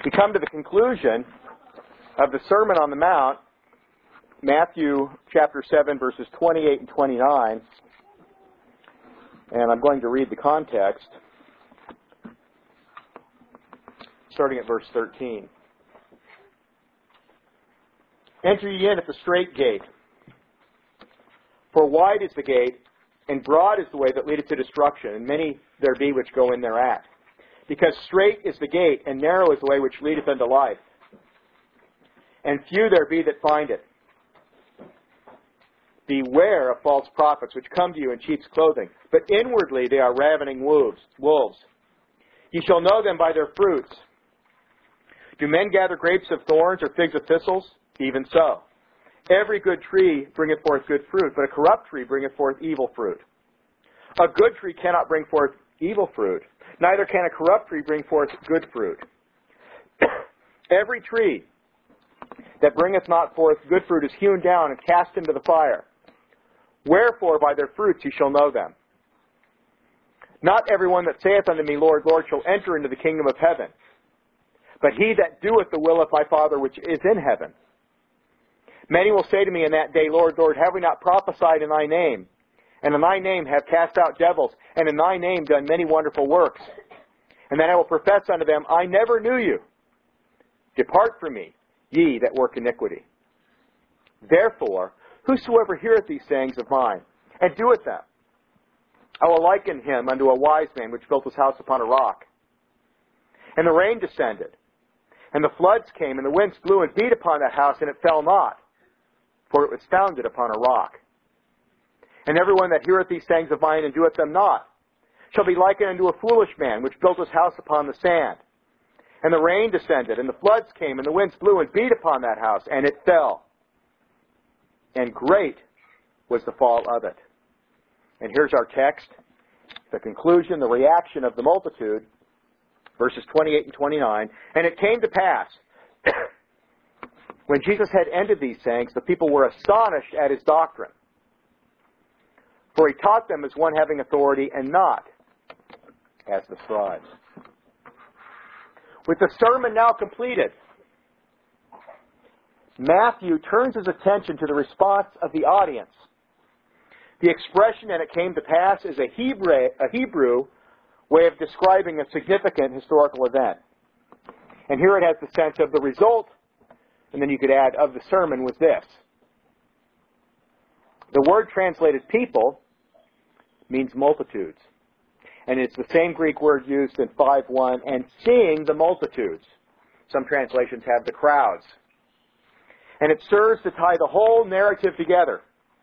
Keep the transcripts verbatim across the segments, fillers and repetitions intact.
We come to the conclusion of the Sermon on the Mount, Matthew chapter seven, verses twenty-eight and twenty-nine. And I'm going to read the context, starting at verse thirteen. Enter ye in at the strait gate. For wide is the gate, and broad is the way that leadeth to destruction, and many there be which go in thereat. Because strait is the gate, and narrow is the way which leadeth unto life, and few there be that find it. Beware of false prophets, which come to you in sheep's clothing, but inwardly they are ravening wolves. wolves. Ye shall know them by their fruits. Do men gather grapes of thorns, or figs of thistles? Even so. Every good tree bringeth forth good fruit, but a corrupt tree bringeth forth evil fruit. A good tree cannot bring forth evil fruit, neither can a corrupt tree bring forth good fruit. Every tree that bringeth not forth good fruit is hewn down and cast into the fire. Wherefore by their fruits ye shall know them. Not every one that saith unto me, Lord, Lord, shall enter into the kingdom of heaven, but he that doeth the will of my Father which is in heaven. Many will say to me in that day, Lord, Lord, have we not prophesied in thy name? And in thy name have cast out devils, and in thy name done many wonderful works. And then I will profess unto them, I never knew you. Depart from me, ye that work iniquity. Therefore, whosoever heareth these sayings of mine, and doeth them, I will liken him unto a wise man which built his house upon a rock. And the rain descended, and the floods came, and the winds blew and beat upon that house, and it fell not, for it was founded upon a rock. And everyone that heareth these sayings of mine and doeth them not shall be likened unto a foolish man which built his house upon the sand. And the rain descended, and the floods came, and the winds blew and beat upon that house, and it fell. And great was the fall of it. And here's our text, the conclusion, the reaction of the multitude, verses twenty-eight and twenty-nine. And it came to pass, when Jesus had ended these sayings, the people were astonished at his doctrine. For he taught them as one having authority, and not as the scribes. With the sermon now completed, Matthew turns his attention to the response of the audience. The expression, and it came to pass, is a Hebrew, a Hebrew way of describing a significant historical event. And here it has the sense of the result, and then you could add of the sermon, was this. The word translated people means multitudes. And it's the same Greek word used in five one, and seeing the multitudes. Some translations have the crowds. And it serves to tie the whole narrative together.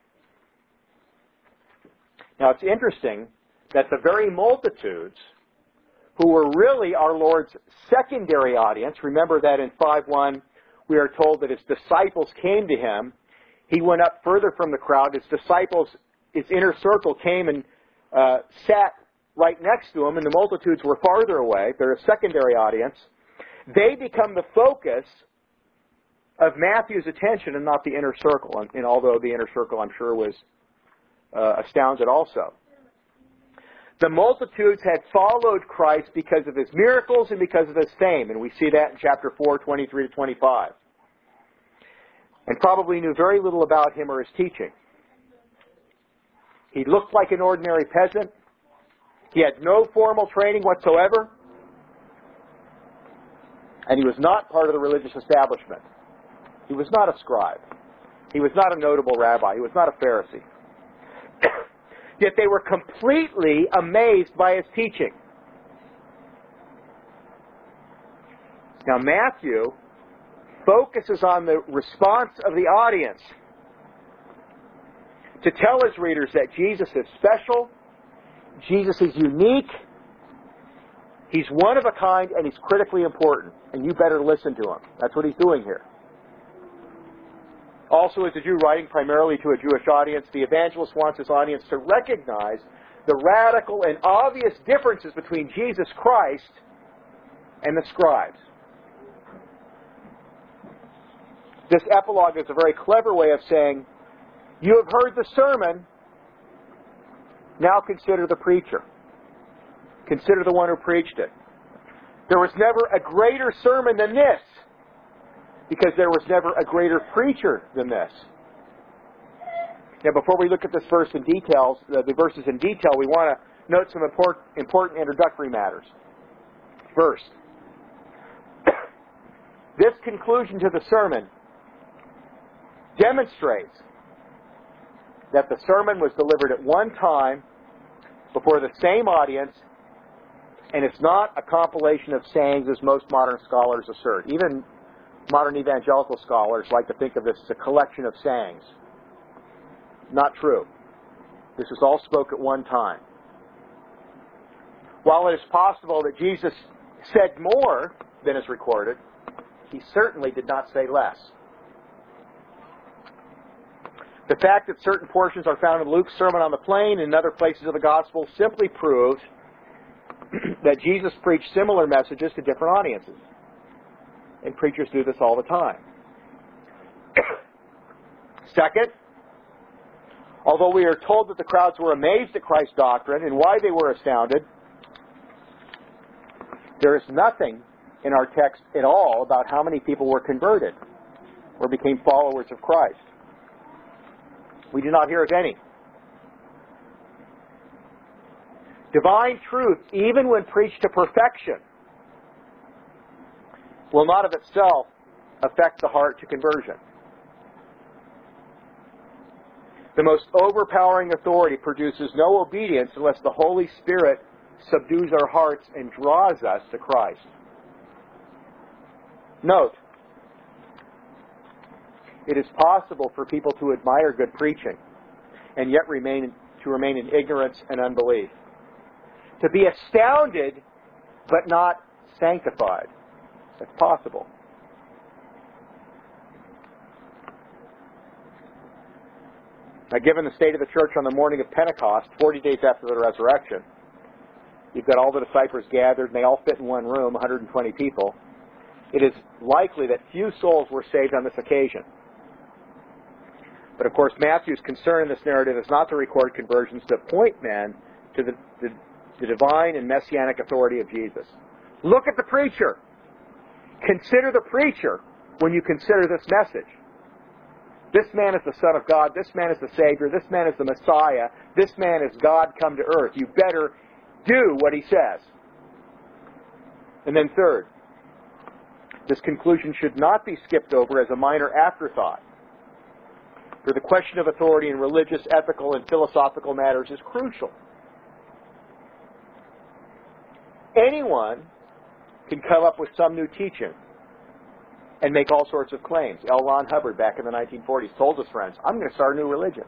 Now it's interesting that the very multitudes who were really our Lord's secondary audience, remember that in five one we are told that his disciples came to him. He went up further from the crowd. His disciples, his inner circle came and uh, sat right next to him, and the multitudes were farther away. They're a secondary audience. They become the focus of Matthew's attention and not the inner circle. And, and although the inner circle, I'm sure, was uh, astounded also. The multitudes had followed Christ because of his miracles and because of his fame. And we see that in chapter four, twenty-three to twenty-five. And probably knew very little about him or his teaching. He looked like an ordinary peasant. He had no formal training whatsoever. And he was not part of the religious establishment. He was not a scribe. He was not a notable rabbi. He was not a Pharisee. Yet they were completely amazed by his teaching. Now Matthew focuses on the response of the audience to tell his readers that Jesus is special, Jesus is unique, he's one of a kind, and he's critically important. And you better listen to him. That's what he's doing here. Also, as a Jew writing primarily to a Jewish audience, the evangelist wants his audience to recognize the radical and obvious differences between Jesus Christ and the scribes. This epilogue is a very clever way of saying, you have heard the sermon, now consider the preacher. Consider the one who preached it. There was never a greater sermon than this, because there was never a greater preacher than this. Now, before we look at this verse in details, the, the verses in detail, we want to note some important, important introductory matters. First, this conclusion to the sermon demonstrates that the sermon was delivered at one time before the same audience, and it's not a compilation of sayings as most modern scholars assert. Even modern evangelical scholars like to think of this as a collection of sayings. Not true. This was all spoke at one time. While it is possible that Jesus said more than is recorded, he certainly did not say less. The fact that certain portions are found in Luke's Sermon on the Plain and in other places of the Gospel simply proves that Jesus preached similar messages to different audiences. And preachers do this all the time. Second, although we are told that the crowds were amazed at Christ's doctrine and why they were astounded, there is nothing in our text at all about how many people were converted or became followers of Christ. We do not hear of any. Divine truth, even when preached to perfection, will not of itself affect the heart to conversion. The most overpowering authority produces no obedience unless the Holy Spirit subdues our hearts and draws us to Christ. Note, it is possible for people to admire good preaching and yet remain to remain in ignorance and unbelief. To be astounded but not sanctified. That's possible. Now, given the state of the church on the morning of Pentecost, forty days after the resurrection, you've got all the disciples gathered, and they all fit in one room, one hundred twenty people. It is likely that few souls were saved on this occasion. But of course, Matthew's concern in this narrative is not to record conversions, to point men to the, the, the divine and messianic authority of Jesus. Look at the preacher. Consider the preacher when you consider this message. This man is the Son of God. This man is the Savior. This man is the Messiah. This man is God come to earth. You better do what he says. And then third, this conclusion should not be skipped over as a minor afterthought. For the question of authority in religious, ethical, and philosophical matters is crucial. Anyone can come up with some new teaching and make all sorts of claims. L. Ron Hubbard, back in the nineteen forties, told his friends, I'm going to start a new religion.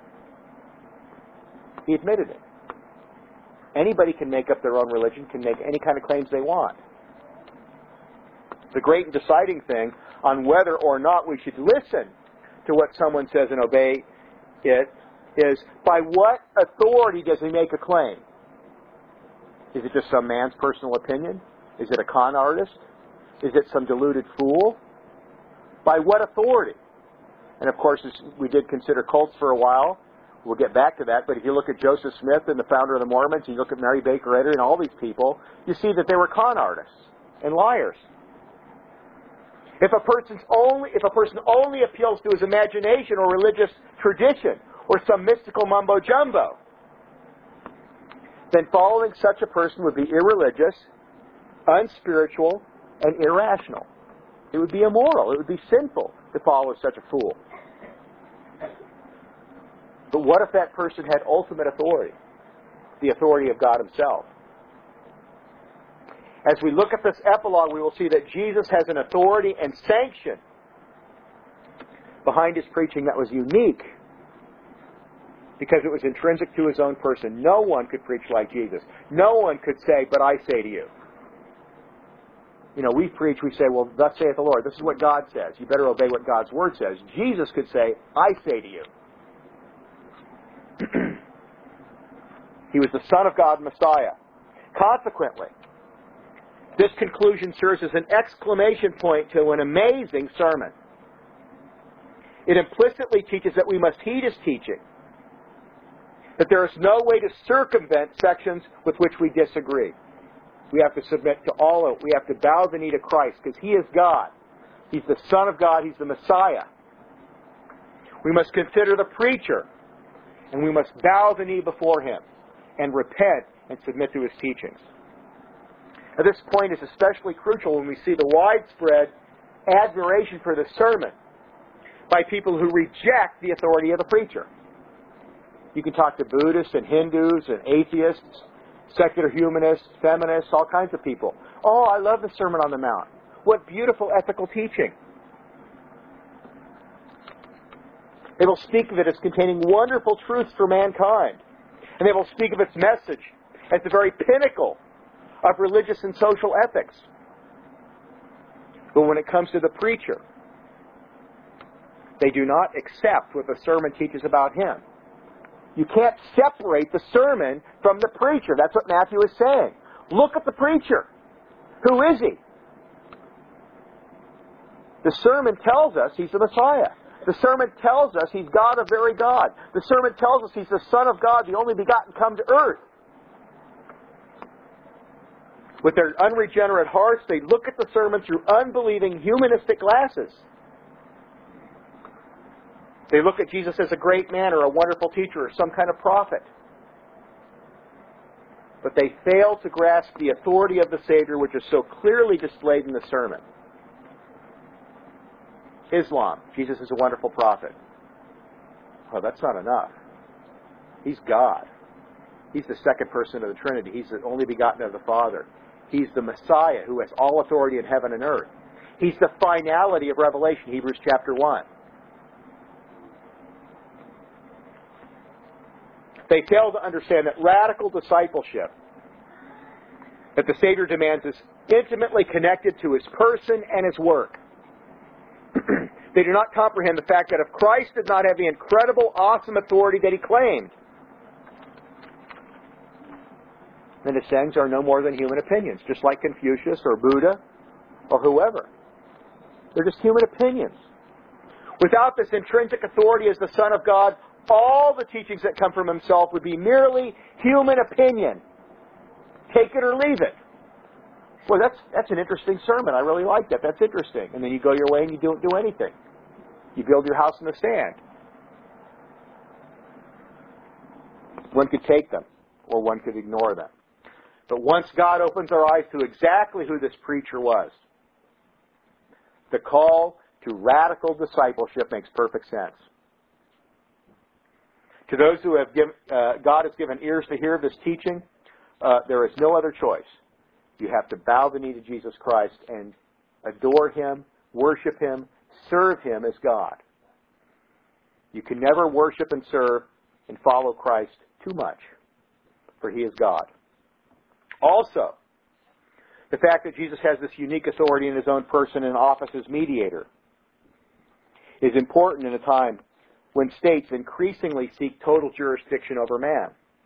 He admitted it. Anybody can make up their own religion, can make any kind of claims they want. The great and deciding thing on whether or not we should listen to what someone says and obey it is, by what authority does he make a claim? Is it just some man's personal opinion? Is it a con artist? Is it some deluded fool? By what authority? And of course, we did consider cults for a while. We'll get back to that. But if you look at Joseph Smith and the founder of the Mormons, and you look at Mary Baker Eddy and all these people, you see that they were con artists and liars. If a person's only, if a person only appeals to his imagination or religious tradition or some mystical mumbo jumbo, then following such a person would be irreligious, unspiritual, and irrational. It would be immoral. It would be sinful to follow such a fool. But what if that person had ultimate authority? The authority of God himself. As we look at this epilogue, we will see that Jesus has an authority and sanction behind his preaching that was unique because it was intrinsic to his own person. No one could preach like Jesus. No one could say, but I say to you. You know, we preach, we say, well, thus saith the Lord. This is what God says. You better obey what God's Word says. Jesus could say, I say to you. He was the Son of God, Messiah. Consequently, this conclusion serves as an exclamation point to an amazing sermon. It implicitly teaches that we must heed his teaching, that there is no way to circumvent sections with which we disagree. We have to submit to all of it. We have to bow the knee to Christ because He is God. He's the Son of God. He's the Messiah. We must consider the preacher, and we must bow the knee before him and repent and submit to his teachings. Now, this point is especially crucial when we see the widespread admiration for the sermon by people who reject the authority of the preacher. You can talk to Buddhists and Hindus and atheists, secular humanists, feminists, all kinds of people. Oh, I love the Sermon on the Mount. What beautiful ethical teaching. They will speak of it as containing wonderful truths for mankind. And they will speak of its message as the very pinnacle of religious and social ethics. But when it comes to the preacher, they do not accept what the sermon teaches about him. You can't separate the sermon from the preacher. That's what Matthew is saying. Look at the preacher. Who is he? The sermon tells us he's the Messiah. The sermon tells us he's God of very God. The sermon tells us he's the Son of God, the only begotten, come to earth. With their unregenerate hearts, they look at the sermon through unbelieving humanistic glasses. They look at Jesus as a great man or a wonderful teacher or some kind of prophet. But they fail to grasp the authority of the Savior, which is so clearly displayed in the sermon. Islam, Jesus is a wonderful prophet. Well, that's not enough. He's God. He's the second person of the Trinity. He's the only begotten of the Father. He's the Messiah who has all authority in heaven and earth. He's the finality of Revelation, Hebrews chapter one. They fail to understand that radical discipleship that the Savior demands is intimately connected to His person and His work. They do not comprehend the fact that if Christ did not have the incredible, awesome authority that He claimed, then His sayings are no more than human opinions, just like Confucius or Buddha or whoever. They're just human opinions. Without this intrinsic authority as the Son of God, all the teachings that come from Himself would be merely human opinion. Take it or leave it. Well, that's that's an interesting sermon. I really like that. That's interesting. And then you go your way and you don't do anything. You build your house in the sand. One could take them, or one could ignore them. But once God opens our eyes to exactly who this preacher was, the call to radical discipleship makes perfect sense. To those who have given, uh, God has given ears to hear this teaching, uh, there is no other choice. You have to bow the knee to Jesus Christ and adore Him, worship Him, serve Him as God. You can never worship and serve and follow Christ too much, for He is God. Also, the fact that Jesus has this unique authority in His own person and office as mediator is important in a time when states increasingly seek total jurisdiction over man.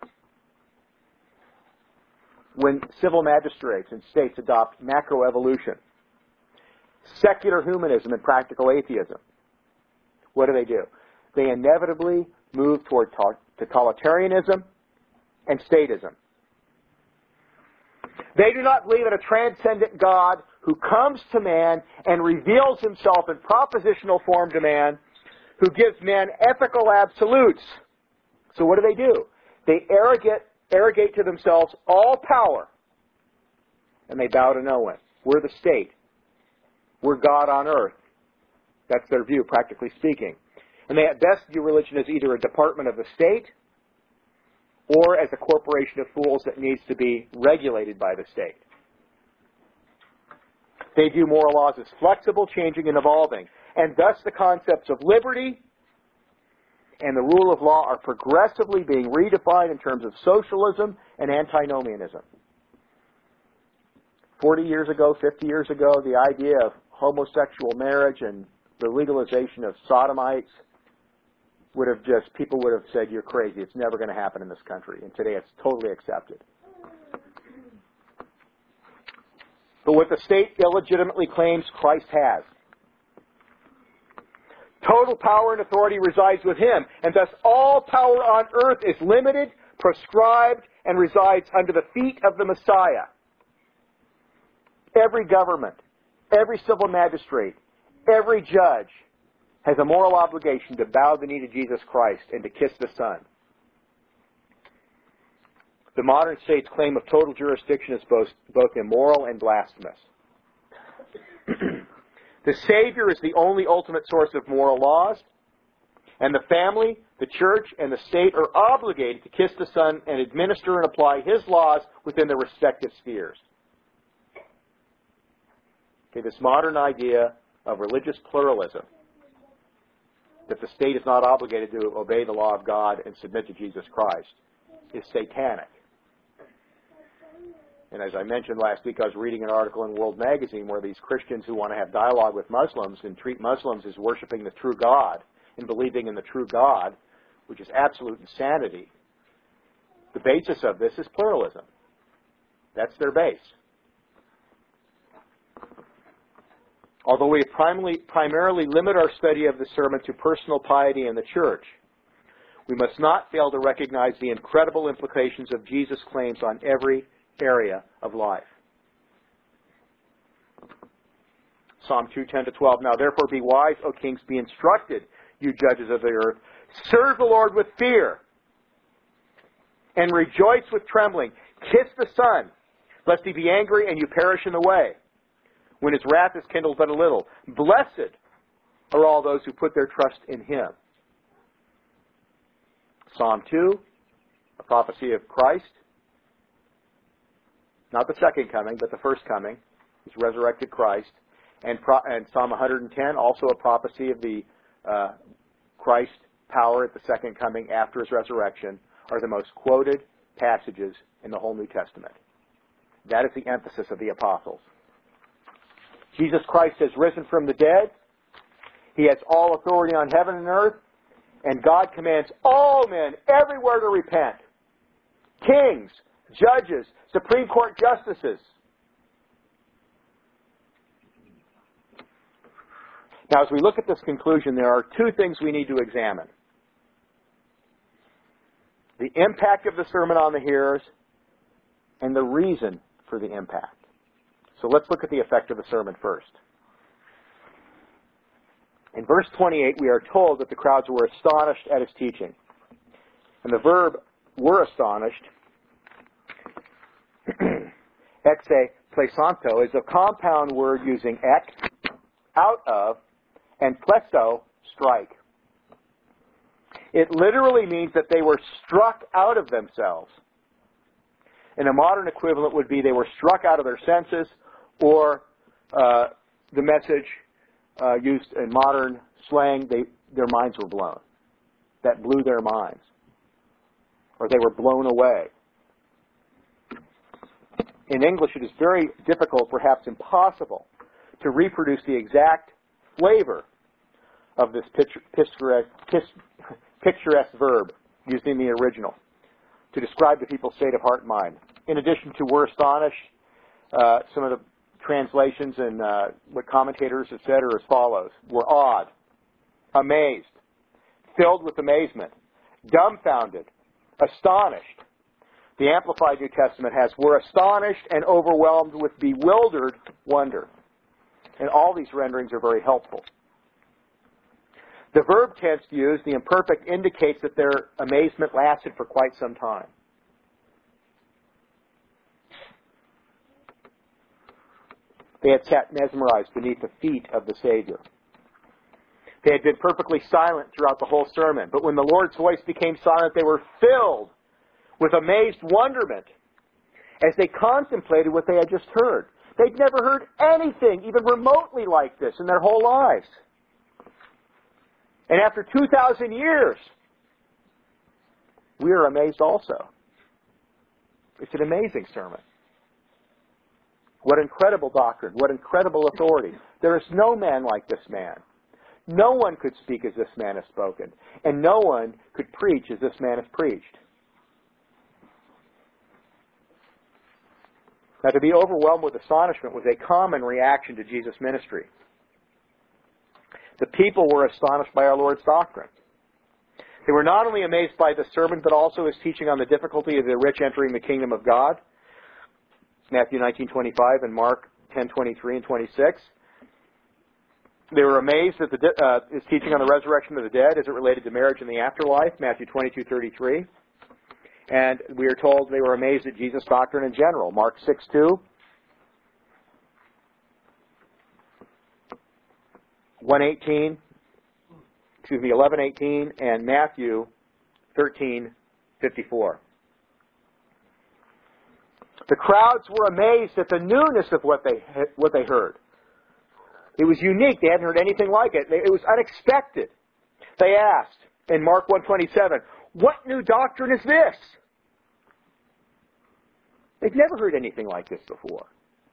When civil magistrates and states adopt macroevolution, secular humanism and practical atheism, what do they do? They inevitably move toward totalitarianism and statism. They do not believe in a transcendent God who comes to man and reveals Himself in propositional form to man, who gives man ethical absolutes. So what do they do? They arrogate arrogate to themselves all power, and they bow to no one. We're the state. We're God on earth. That's their view, practically speaking. And they at best view religion as either a department of the state or as a corporation of fools that needs to be regulated by the state. They view moral laws as flexible, changing, and evolving. And thus the concepts of liberty and the rule of law are progressively being redefined in terms of socialism and antinomianism. Forty years ago, fifty years ago, the idea of homosexual marriage and the legalization of sodomites would have just, people would have said, you're crazy. It's never going to happen in this country. And today it's totally accepted. But what the state illegitimately claims, Christ has. Total power and authority resides with Him, and thus all power on earth is limited, prescribed, and resides under the feet of the Messiah. Every government, every civil magistrate, every judge has a moral obligation to bow the knee to Jesus Christ and to kiss the Son. The modern state's claim of total jurisdiction is both, both immoral and blasphemous. The Savior is the only ultimate source of moral laws, and the family, the church, and the state are obligated to kiss the Son and administer and apply His laws within their respective spheres. Okay, this modern idea of religious pluralism, that the state is not obligated to obey the law of God and submit to Jesus Christ, is satanic. And as I mentioned last week, I was reading an article in World Magazine where these Christians who want to have dialogue with Muslims and treat Muslims as worshiping the true God and believing in the true God, which is absolute insanity, the basis of this is pluralism. That's their base. Although we primarily, primarily limit our study of the sermon to personal piety in the church, we must not fail to recognize the incredible implications of Jesus' claims on every area of life. Psalm two, ten to twelve. Now therefore be wise, O kings, be instructed, you judges of the earth. Serve the Lord with fear, and rejoice with trembling. Kiss the Son, lest He be angry and you perish in the way, when His wrath is kindled but a little. Blessed are all those who put their trust in Him. Psalm two, a prophecy of Christ. Not the second coming, but the first coming. He's resurrected Christ. And, pro- and Psalm one hundred ten, also a prophecy of the uh, Christ power at the second coming after His resurrection, are the most quoted passages in the whole New Testament. That is the emphasis of the apostles. Jesus Christ has risen from the dead. He has all authority on heaven and earth. And God commands all men everywhere to repent. Kings, judges, Supreme Court justices. Now, as we look at this conclusion, there are two things we need to examine. The impact of the sermon on the hearers and the reason for the impact. So let's look at the effect of the sermon first. In verse twenty-eight, we are told that the crowds were astonished at His teaching. And the verb were astonished, exe plesanto, is a compound word using ex, out of, and pleso, strike. It literally means that they were struck out of themselves. And a modern equivalent would be they were struck out of their senses, or uh, the message uh, used in modern slang, they, their minds were blown. That blew their minds. Or they were blown away. In English, it is very difficult, perhaps impossible, to reproduce the exact flavor of this picture, picturesque, picturesque verb used in the original to describe the people's state of heart and mind. In addition to were astonished, uh, some of the translations and uh, what commentators have said are as follows. Were awed, amazed, filled with amazement, dumbfounded, astonished. The Amplified New Testament has, were astonished and overwhelmed with bewildered wonder. And all these renderings are very helpful. The verb tense used, the imperfect, indicates that their amazement lasted for quite some time. They had sat mesmerized beneath the feet of the Savior. They had been perfectly silent throughout the whole sermon. But when the Lord's voice became silent, they were filled with amazed wonderment as they contemplated what they had just heard. They'd never heard anything even remotely like this in their whole lives. And after two thousand years, we are amazed also. It's an amazing sermon. What incredible doctrine. What incredible authority. There is no man like this man. No one could speak as this man has spoken. And no one could preach as this man has preached. Now, to be overwhelmed with astonishment was a common reaction to Jesus' ministry. The people were astonished by our Lord's doctrine. They were not only amazed by the sermon, but also His teaching on the difficulty of the rich entering the kingdom of God. Matthew nineteen twenty-five and Mark ten twenty-three and twenty-six. They were amazed at the, uh, his teaching on the resurrection of the dead as it related to marriage and the afterlife, Matthew twenty-two thirty-three. And we are told they were amazed at Jesus' doctrine in general, Mark six two. one eighteen, excuse me, eleven eighteen, and Matthew thirteen fifty-four. The crowds were amazed at the newness of what they what they heard. It was unique. They hadn't heard anything like it. It was unexpected. They asked in Mark one twenty-seven, "What new doctrine is this?" They've never heard anything like this before.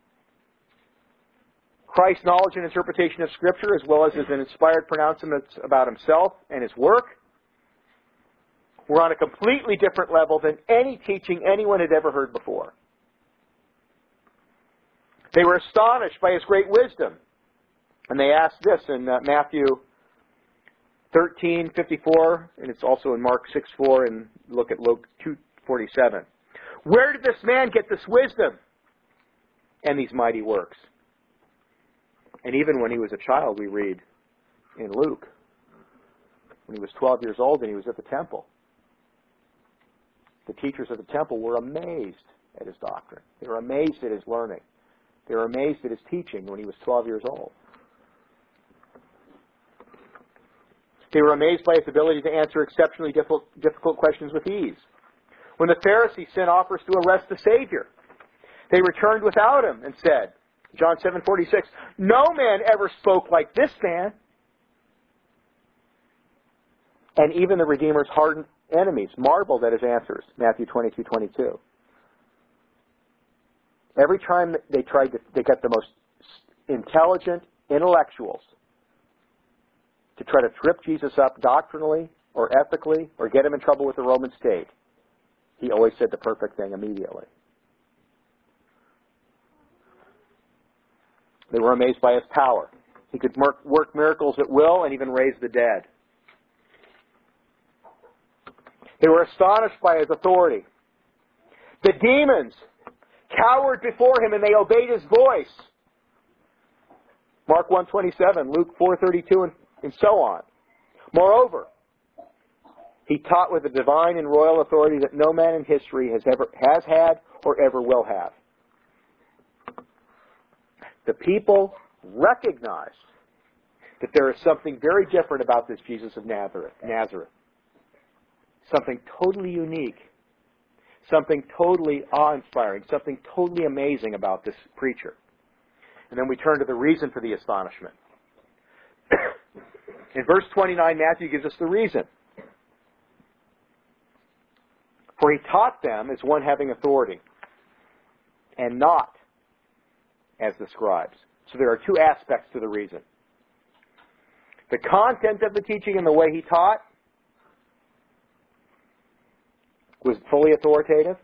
Christ's knowledge and interpretation of Scripture, as well as his inspired pronouncements about himself and his work, were on a completely different level than any teaching anyone had ever heard before. They were astonished by his great wisdom. And they asked this in uh, Matthew thirteen fifty-four, and it's also in Mark six four, and look at Luke two forty-seven. Where did this man get this wisdom and these mighty works? And even when he was a child, we read in Luke, when he was twelve years old and he was at the temple, the teachers of the temple were amazed at his doctrine. They were amazed at his learning. They were amazed at his teaching when he was twelve years old. They were amazed by his ability to answer exceptionally difficult, difficult questions with ease. When the Pharisees sent offers to arrest the Savior, they returned without him and said, John seven forty-six, "No man ever spoke like this man." And even the Redeemer's hardened enemies marveled at his answers, Matthew twenty-two twenty-two. Every time they tried to, they got the most intelligent intellectuals to try to trip Jesus up doctrinally or ethically or get him in trouble with the Roman state, he always said the perfect thing immediately. They were amazed by his power. He could work miracles at will and even raise the dead. They were astonished by his authority. The demons cowered before him and they obeyed his voice. Mark one twenty-seven, Luke four thirty-two, and, and so on. Moreover, he taught with a divine and royal authority that no man in history has ever has had or ever will have. The people recognized that there is something very different about this Jesus of Nazareth. Nazareth. Something totally unique. Something totally awe-inspiring. Something totally amazing about this preacher. And then we turn to the reason for the astonishment. In verse twenty-nine, Matthew gives us the reason. For he taught them as one having authority, and not as the scribes. So there are two aspects to the reason. The content of the teaching and the way he taught was fully authoritative.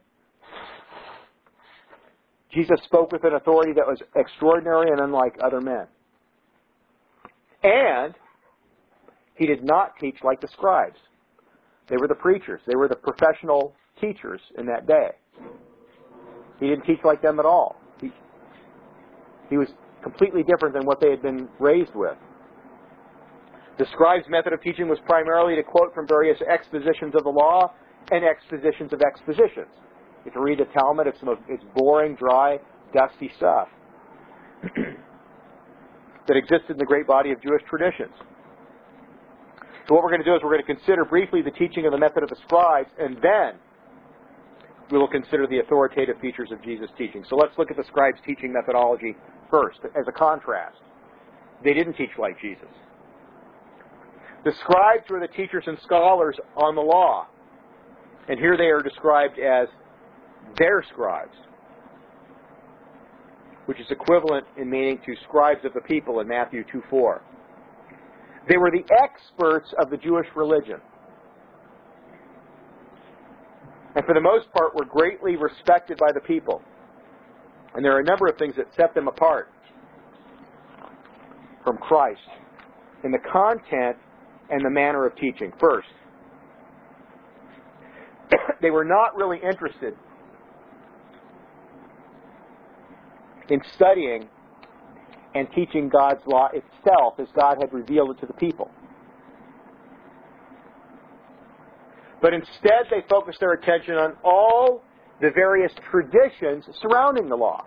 Jesus spoke with an authority that was extraordinary and unlike other men. And he did not teach like the scribes. They were the preachers. They were the professional teachers in that day. He didn't teach like them at all. He, he was completely different than what they had been raised with. The scribes' method of teaching was primarily to quote from various expositions of the law and expositions of expositions. If you read the Talmud, it's, most, it's boring, dry, dusty stuff that existed in the great body of Jewish traditions. So what we're going to do is we're going to consider briefly the teaching of the method of the scribes, and then we will consider the authoritative features of Jesus' teaching. So let's look at the scribes' teaching methodology first, as a contrast. They didn't teach like Jesus. The scribes were the teachers and scholars on the law. And here they are described as their scribes, which is equivalent in meaning to scribes of the people in Matthew two four. They were the experts of the Jewish religion. And for the most part were greatly respected by the people. And there are a number of things that set them apart from Christ in the content and the manner of teaching. First, they were not really interested in studying and teaching God's law itself as God had revealed it to the people. But instead, they focused their attention on all the various traditions surrounding the law.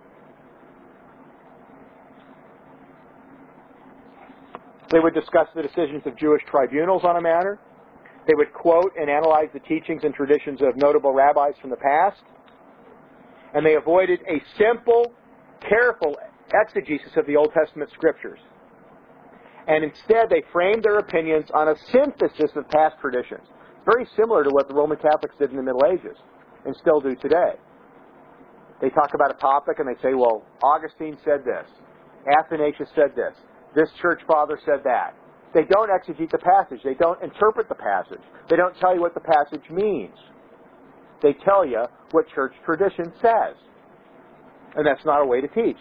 They would discuss the decisions of Jewish tribunals on a matter. They would quote and analyze the teachings and traditions of notable rabbis from the past. And they avoided a simple, careful exegesis of the Old Testament scriptures. And instead, they framed their opinions on a synthesis of past traditions. Very similar to what the Roman Catholics did in the Middle Ages and still do today. They talk about a topic and they say, well, Augustine said this. Athanasius said this. This church father said that. They don't exegete the passage. They don't interpret the passage. They don't tell you what the passage means. They tell you what church tradition says. And that's not a way to teach.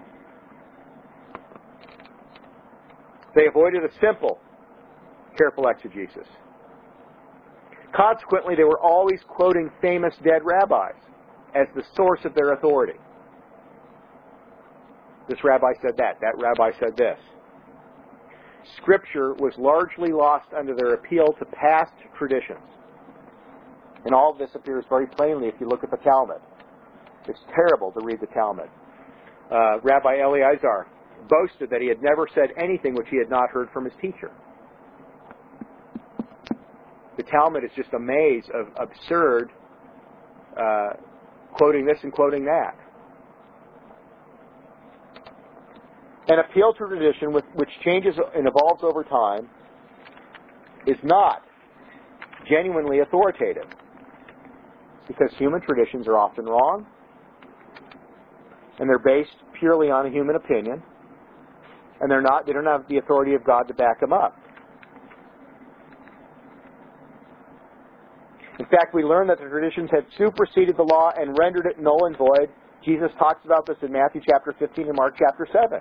They avoided a simple, careful exegesis. Consequently, they were always quoting famous dead rabbis as the source of their authority. This rabbi said that. That rabbi said this. Scripture was largely lost under their appeal to past traditions. And all of this appears very plainly if you look at the Talmud. It's terrible to read the Talmud. Uh, Rabbi Eleazar boasted that he had never said anything which he had not heard from his teacher. The Talmud is just a maze of absurd uh, quoting this and quoting that. An appeal to tradition with, which changes and evolves over time is not genuinely authoritative, because human traditions are often wrong and they're based purely on a human opinion, and they're not they don't have the authority of God to back them up. In fact, we learn that the traditions had superseded the law and rendered it null and void. Jesus talks about this in Matthew chapter fifteen and Mark chapter seven.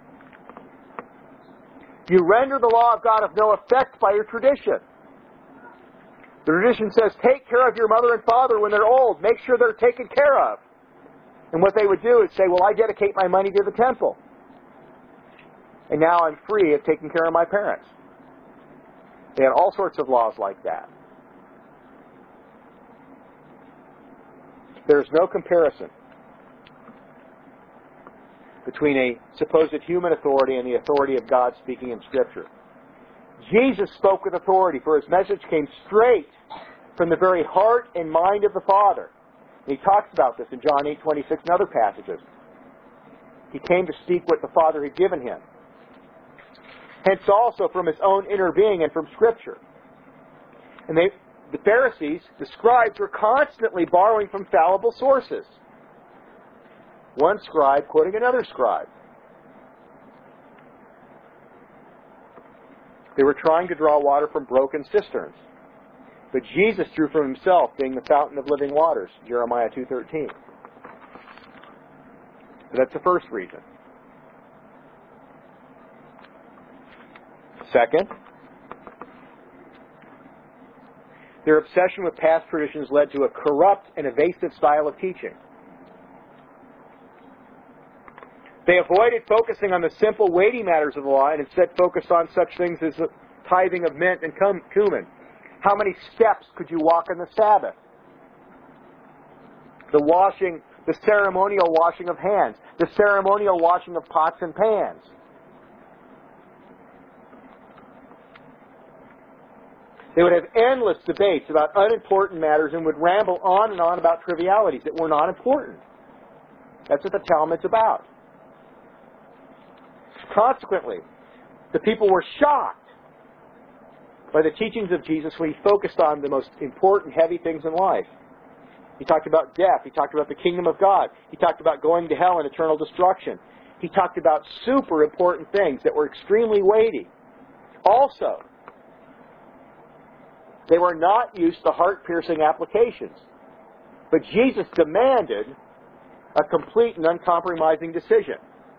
You render the law of God of no effect by your tradition. The tradition says, take care of your mother and father when they're old. Make sure they're taken care of. And what they would do is say, well, I dedicate my money to the temple. And now I'm free of taking care of my parents. They had all sorts of laws like that. There's no comparison between a supposed human authority and the authority of God speaking in Scripture. Jesus spoke with authority, for his message came straight from the very heart and mind of the Father. And he talks about this in John eight twenty-six and other passages. He came to speak what the Father had given him. Hence also from his own inner being and from Scripture. And they, the Pharisees, the scribes, were constantly borrowing from fallible sources. One scribe quoting another scribe. They were trying to draw water from broken cisterns. But Jesus drew from himself, being the fountain of living waters, Jeremiah two thirteen. So that's the first reason. Second, their obsession with past traditions led to a corrupt and evasive style of teaching. They avoided focusing on the simple, weighty matters of the law and instead focused on such things as the tithing of mint and cumin. How many steps could you walk on the Sabbath? The washing, the ceremonial washing of hands, the ceremonial washing of pots and pans. They would have endless debates about unimportant matters and would ramble on and on about trivialities that were not important. That's what the Talmud's about. Consequently, the people were shocked by the teachings of Jesus when he focused on the most important, heavy things in life. He talked about death. He talked about the kingdom of God. He talked about going to hell and eternal destruction. He talked about super important things that were extremely weighty. Also, they were not used to heart-piercing applications. But Jesus demanded a complete and uncompromising decision.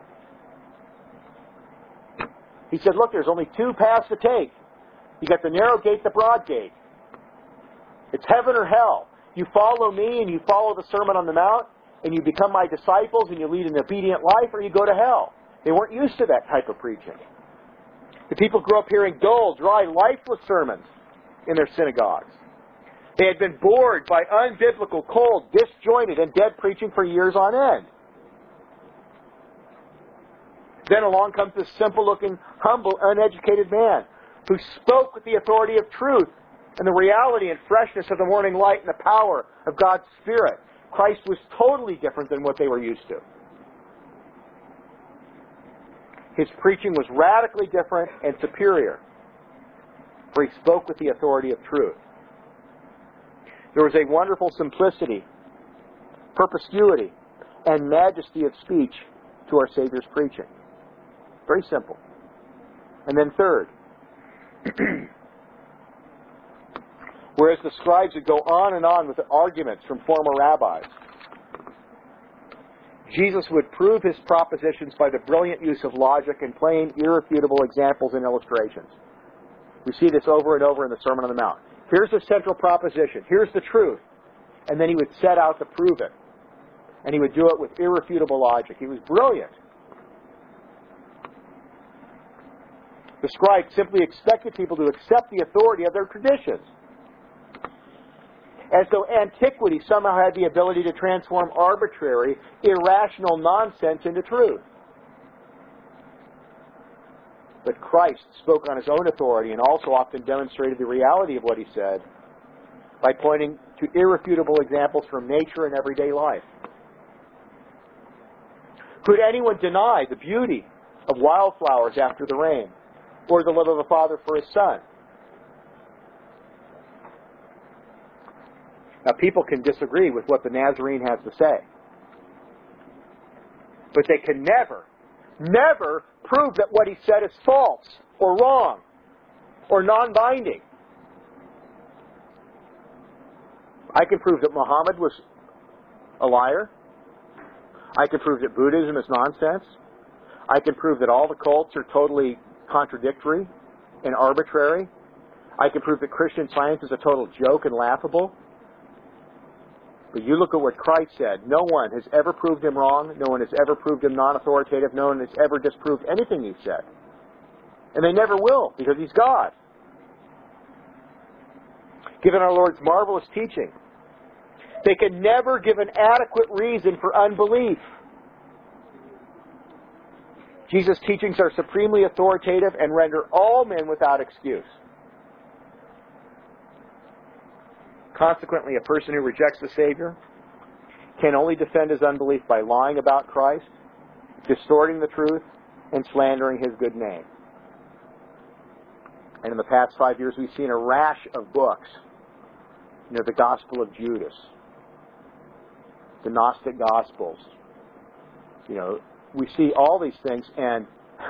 He said, look, there's only two paths to take. You got the narrow gate, the broad gate. It's heaven or hell. You follow me and you follow the Sermon on the Mount and you become my disciples and you lead an obedient life, or you go to hell. They weren't used to that type of preaching. The people grew up hearing dull, dry, lifeless sermons in their synagogues. They had been bored by unbiblical, cold, disjointed, and dead preaching for years on end. Then along comes this simple-looking, humble, uneducated man who spoke with the authority of truth and the reality and freshness of the morning light and the power of God's Spirit. Christ was totally different than what they were used to. His preaching was radically different and superior, for he spoke with the authority of truth. There was a wonderful simplicity, perspicuity, and majesty of speech to our Savior's preaching. Very simple. And then third, whereas the scribes would go on and on with the arguments from former rabbis, Jesus would prove his propositions by the brilliant use of logic and plain, irrefutable examples and illustrations. We see this over and over in the Sermon on the Mount. Here's the central proposition. Here's the truth. And then he would set out to prove it. And he would do it with irrefutable logic. He was brilliant. The scribes simply expected people to accept the authority of their traditions, as though antiquity somehow had the ability to transform arbitrary, irrational nonsense into truth. But Christ spoke on his own authority and also often demonstrated the reality of what he said by pointing to irrefutable examples from nature and everyday life. Could anyone deny the beauty of wildflowers after the rain, or the love of a father for his son? Now, people can disagree with what the Nazarene has to say, but they can never, never prove that what he said is false or wrong or non-binding. I can prove that Muhammad was a liar. I can prove that Buddhism is nonsense. I can prove that all the cults are totally contradictory and arbitrary. I can prove that Christian Science is a total joke and laughable. But you look at what Christ said. No one has ever proved him wrong. No one has ever proved him non-authoritative. No one has ever disproved anything he said. And they never will, because he's God. Given our Lord's marvelous teaching, they can never give an adequate reason for unbelief. Jesus' teachings are supremely authoritative and render all men without excuse. Consequently, a person who rejects the Savior can only defend his unbelief by lying about Christ, distorting the truth, and slandering his good name. And in the past five years, we've seen a rash of books. You know, the Gospel of Judas, the Gnostic Gospels. You know, we see all these things, and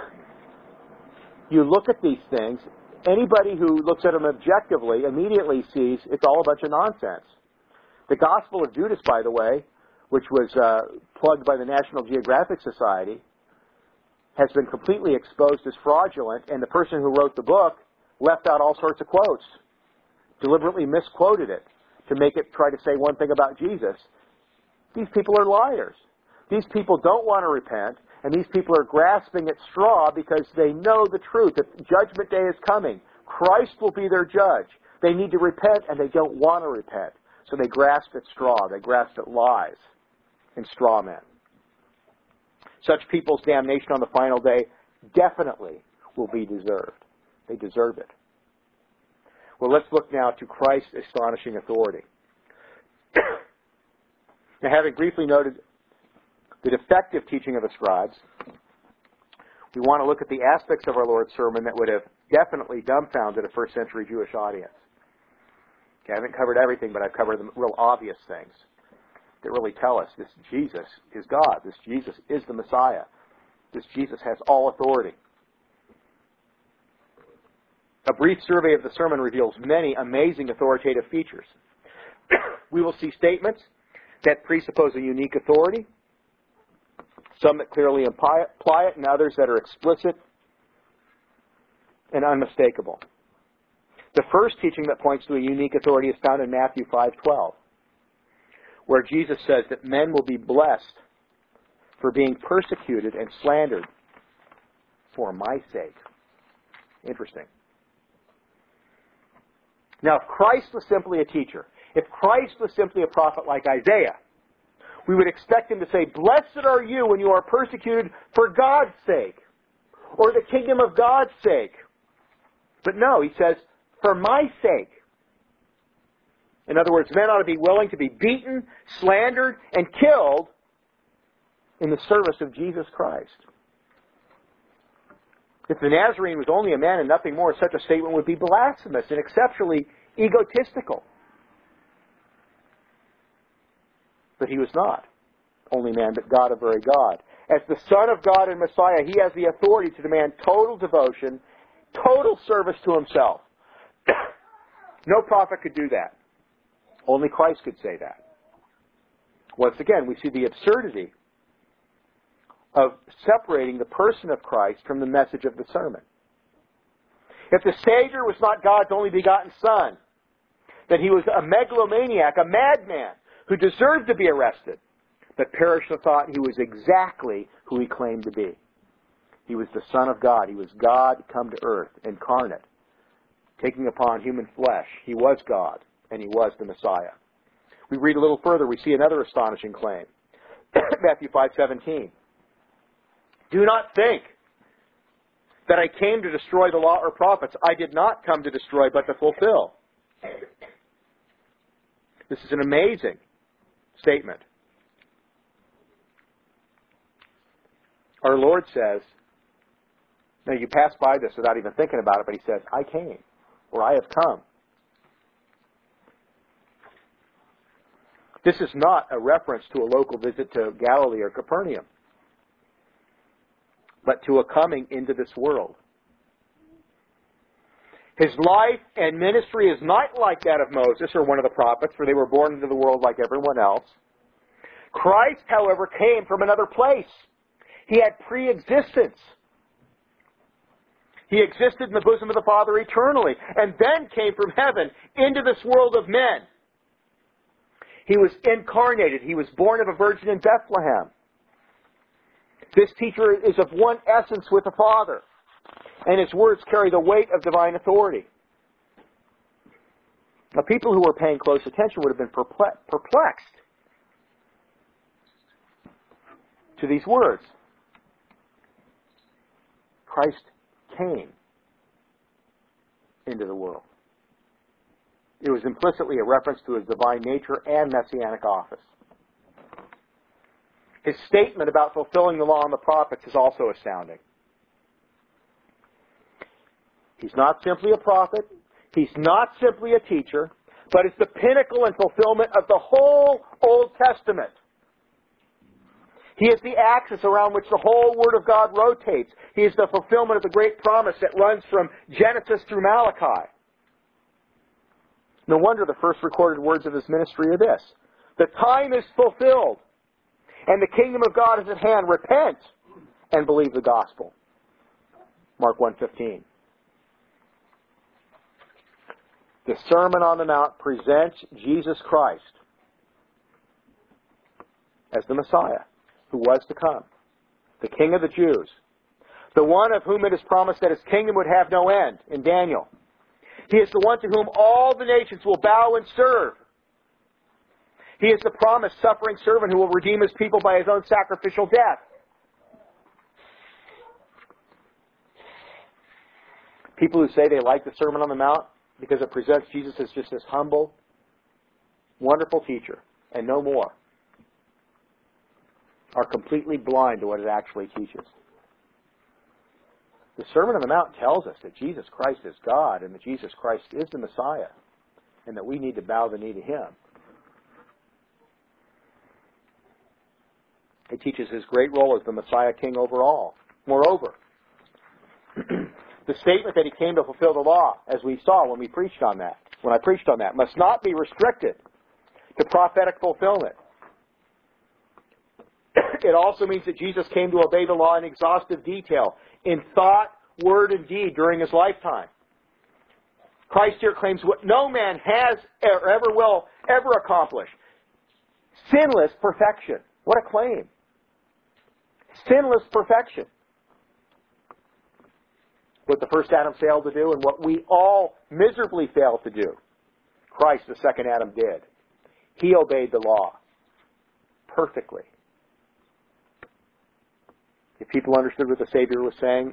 you look at these things, anybody who looks at them objectively immediately sees it's all a bunch of nonsense. The Gospel of Judas, by the way, which was uh, plugged by the National Geographic Society, has been completely exposed as fraudulent, and the person who wrote the book left out all sorts of quotes, deliberately misquoted it to make it try to say one thing about Jesus. These people are liars. These people don't want to repent, and these people are grasping at straw because they know the truth, that Judgment Day is coming. Christ will be their judge. They need to repent, and they don't want to repent. So they grasp at straw. They grasp at lies and straw men. Such people's damnation on the final day definitely will be deserved. They deserve it. Well, let's look now to Christ's astonishing authority. Now, having briefly noted the defective teaching of the scribes, we want to look at the aspects of our Lord's sermon that would have definitely dumbfounded a first century Jewish audience. Okay, I haven't covered everything, but I've covered the real obvious things that really tell us this Jesus is God. This Jesus is the Messiah. This Jesus has all authority. A brief survey of the sermon reveals many amazing authoritative features. We will see statements that presuppose a unique authority, some that clearly imply it, and others that are explicit and unmistakable. The first teaching that points to a unique authority is found in Matthew five twelve, where Jesus says that men will be blessed for being persecuted and slandered for my sake. Interesting. Now, if Christ was simply a teacher, if Christ was simply a prophet like Isaiah, we would expect him to say, "Blessed are you when you are persecuted for God's sake," or the kingdom of God's sake. But no, he says, "For my sake." In other words, men ought to be willing to be beaten, slandered, and killed in the service of Jesus Christ. If the Nazarene was only a man and nothing more, such a statement would be blasphemous and exceptionally egotistical. But he was not only man, but God, a very God. As the Son of God and Messiah, he has the authority to demand total devotion, total service to himself. No prophet could do that. Only Christ could say that. Once again, we see the absurdity of separating the person of Christ from the message of the sermon. If the Savior was not God's only begotten Son, then he was a megalomaniac, a madman, who deserved to be arrested, but perished the thought he was exactly who he claimed to be. He was the Son of God. He was God come to earth, incarnate, taking upon human flesh. He was God, and he was the Messiah. We read a little further, we see another astonishing claim. Matthew five seventeen. "Do not think that I came to destroy the law or prophets. I did not come to destroy, but to fulfill." This is an amazing statement. Our Lord says, now you pass by this without even thinking about it, but he says, "I came," or "I have come." This is not a reference to a local visit to Galilee or Capernaum, but to a coming into this world. His life and ministry is not like that of Moses or one of the prophets, for they were born into the world like everyone else. Christ, however, came from another place. He had pre-existence. He existed in the bosom of the Father eternally, and then came from heaven into this world of men. He was incarnated. He was born of a virgin in Bethlehem. This teacher is of one essence with the Father, and his words carry the weight of divine authority. Now, people who were paying close attention would have been perplexed to these words. Christ came into the world. It was implicitly a reference to his divine nature and messianic office. His statement about fulfilling the law and the prophets is also astounding. He's not simply a prophet. He's not simply a teacher, but it's the pinnacle and fulfillment of the whole Old Testament. He is the axis around which the whole Word of God rotates. He is the fulfillment of the great promise that runs from Genesis through Malachi. No wonder the first recorded words of his ministry are this: "The time is fulfilled, and the kingdom of God is at hand. Repent and believe the gospel." Mark one fifteen. The Sermon on the Mount presents Jesus Christ as the Messiah who was to come, the King of the Jews, the one of whom it is promised that his kingdom would have no end in Daniel. He is the one to whom all the nations will bow and serve. He is the promised suffering servant who will redeem his people by his own sacrificial death. People who say they like the Sermon on the Mount because it presents Jesus as just this humble, wonderful teacher and no more, are completely blind to what it actually teaches. The Sermon on the Mount tells us that Jesus Christ is God and that Jesus Christ is the Messiah and that we need to bow the knee to him. It teaches his great role as the Messiah King over all. Moreover, the statement that he came to fulfill the law, as we saw when we preached on that, when I preached on that, must not be restricted to prophetic fulfillment. It also means that Jesus came to obey the law in exhaustive detail, in thought, word, and deed during his lifetime. Christ here claims what no man has or ever will ever accomplish: sinless perfection. What a claim. Sinless perfection. what the first Adam failed to do and what we all miserably failed to do, Christ, the second Adam, did. He obeyed the law perfectly. If people understood what the Savior was saying,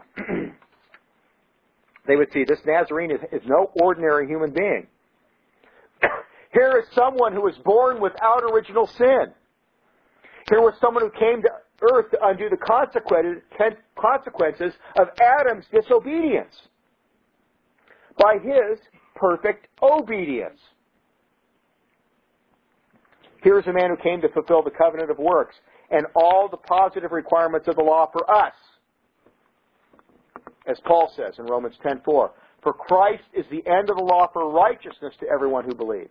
they would see this Nazarene is, is no ordinary human being. Here is someone who was born without original sin. Here was someone who came to earth to undo the consequences of Adam's disobedience by his perfect obedience. Here is a man who came to fulfill the covenant of works and all the positive requirements of the law for us. As Paul says in Romans ten four, for Christ is the end of the law for righteousness to everyone who believes.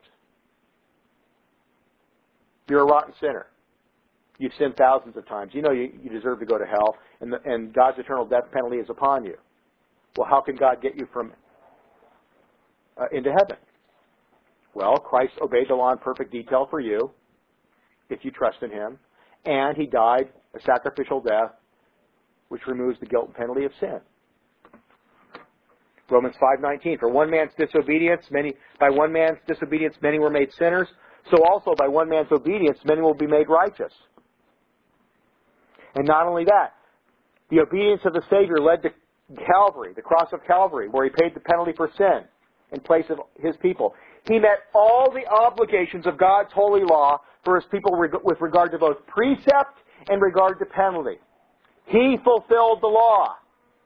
You're a rotten sinner. You've sinned thousands of times. You know you, you deserve to go to hell, and, the, and God's eternal death penalty is upon you. Well, how can God get you from uh, into heaven? Well, Christ obeyed the law in perfect detail for you, if you trust in Him, and He died a sacrificial death, which removes the guilt and penalty of sin. Romans five nineteen, for one man's disobedience, many by one man's disobedience many were made sinners, so also by one man's obedience many will be made righteous. And not only that, the obedience of the Savior led to Calvary, the cross of Calvary, where He paid the penalty for sin in place of His people. He met all the obligations of God's holy law for His people with regard to both precept and regard to penalty. He fulfilled the law.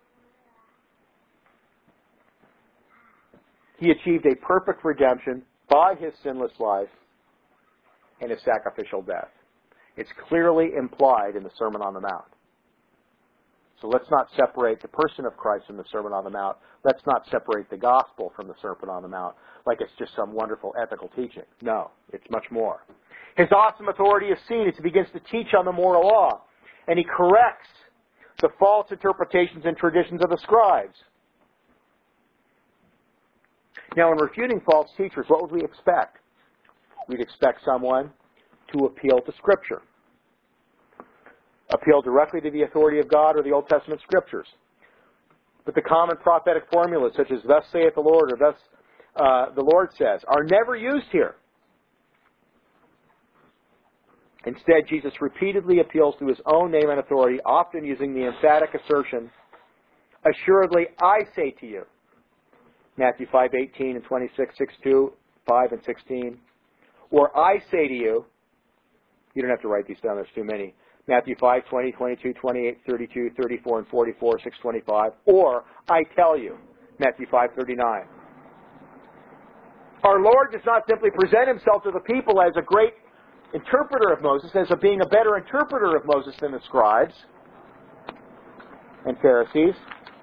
He achieved a perfect redemption by His sinless life and His sacrificial death. It's clearly implied in the Sermon on the Mount. So let's not separate the person of Christ from the Sermon on the Mount. Let's not separate the gospel from the Sermon on the Mount like it's just some wonderful ethical teaching. No, it's much more. His awesome authority is seen as He begins to teach on the moral law, and He corrects the false interpretations and traditions of the scribes. Now, in refuting false teachers, what would we expect? We'd expect someone to appeal to Scripture. Appeal directly to the authority of God or the Old Testament Scriptures. But the common prophetic formulas, such as thus saith the Lord or thus uh, the Lord says, are never used here. Instead, Jesus repeatedly appeals to His own name and authority, often using the emphatic assertion, assuredly I say to you. Matthew five eighteen and twenty-six, six two, five and sixteen. Or I say to you, you don't have to write these down, there's too many. Matthew five, twenty, twenty-two, twenty-eight, thirty-two, thirty-four, and forty-four, six twenty-five. Or I tell you, Matthew five, thirty-nine. Our Lord does not simply present Himself to the people as a great interpreter of Moses, as a being a better interpreter of Moses than the scribes and Pharisees.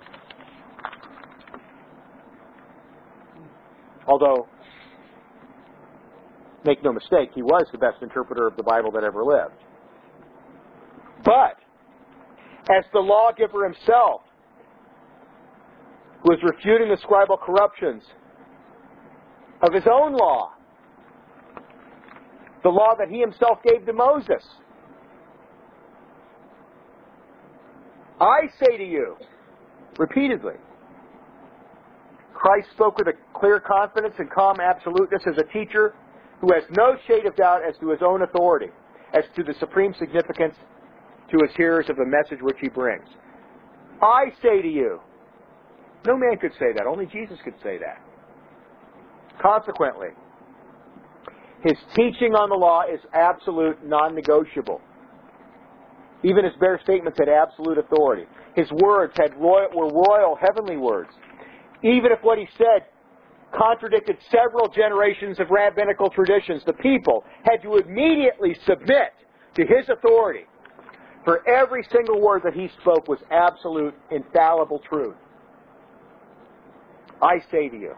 Although, make no mistake, He was the best interpreter of the Bible that ever lived. But, as the lawgiver Himself, who is refuting the scribal corruptions of His own law, the law that He Himself gave to Moses, I say to you, repeatedly, Christ spoke with a clear confidence and calm absoluteness as a teacher who has no shade of doubt as to His own authority, as to the supreme significance to His hearers of the message which He brings. I say to you. No man could say that. Only Jesus could say that. Consequently, His teaching on the law is absolute, non-negotiable. Even His bare statements had absolute authority. His words had royal, were royal, heavenly words. Even if what He said contradicted several generations of rabbinical traditions, the people had to immediately submit to His authority. For every single word that He spoke was absolute, infallible truth. I say to you.